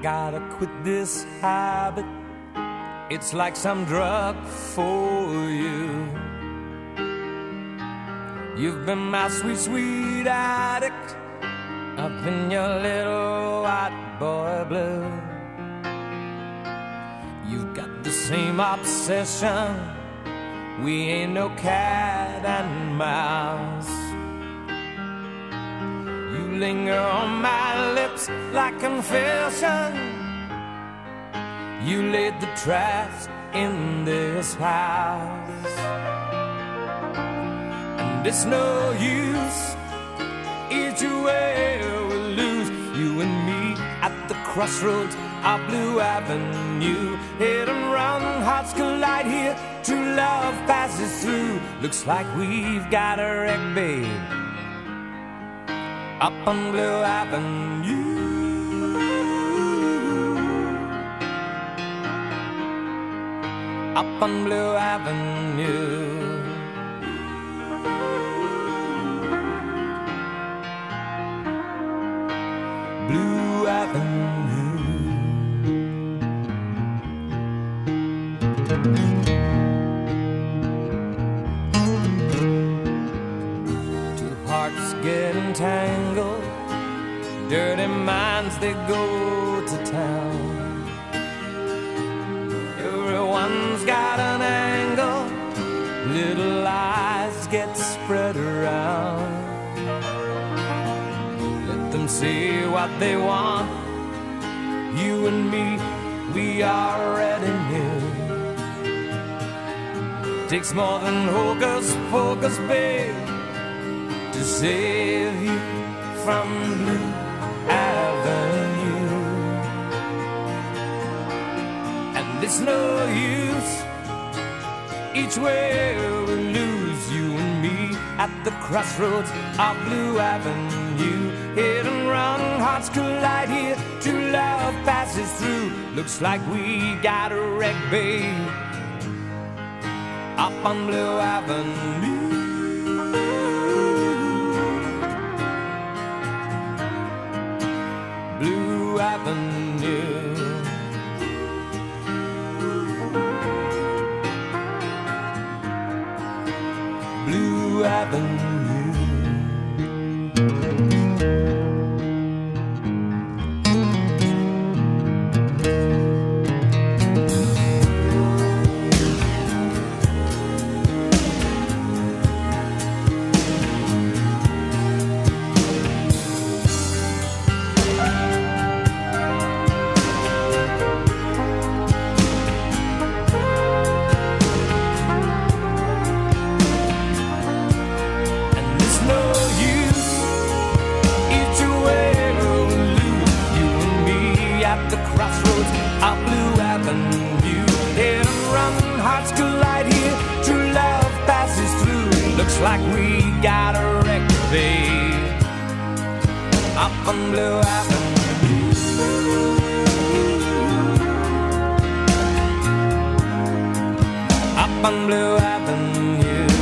gotta quit this habit. It's like some drug for you. You've been my sweet, sweet addict. I've been your little white boy blue. You've got the same obsession. We ain't no cat and mouse. You linger on my lips like confession. You laid the traps in this house. And it's no use, either way we lose. You and me at the crossroads of Blue Avenue. Hit and run, hearts collide here. True love passes through. Looks like we've got a wreck, babe, up on Blue Avenue. Up on Blue Avenue. Blue Avenue. Two hearts get entangled, dirty minds, they go to town. Everyone's got an angle, little lies get spread around. Let them say what they want. You and me, we already knew. Takes more than hocus pocus, babe, to save you from Blue Avenue. It's no use, each way we lose. You and me at the crossroads of Blue Avenue. Hit and run, hearts collide here. True love passes through. Looks like we got a wreck, babe, up on Blue Avenue. Blue Avenue. Blue Avenue. Looks like we got a wreck, babe, up on Blue Avenue. Up on Blue Avenue.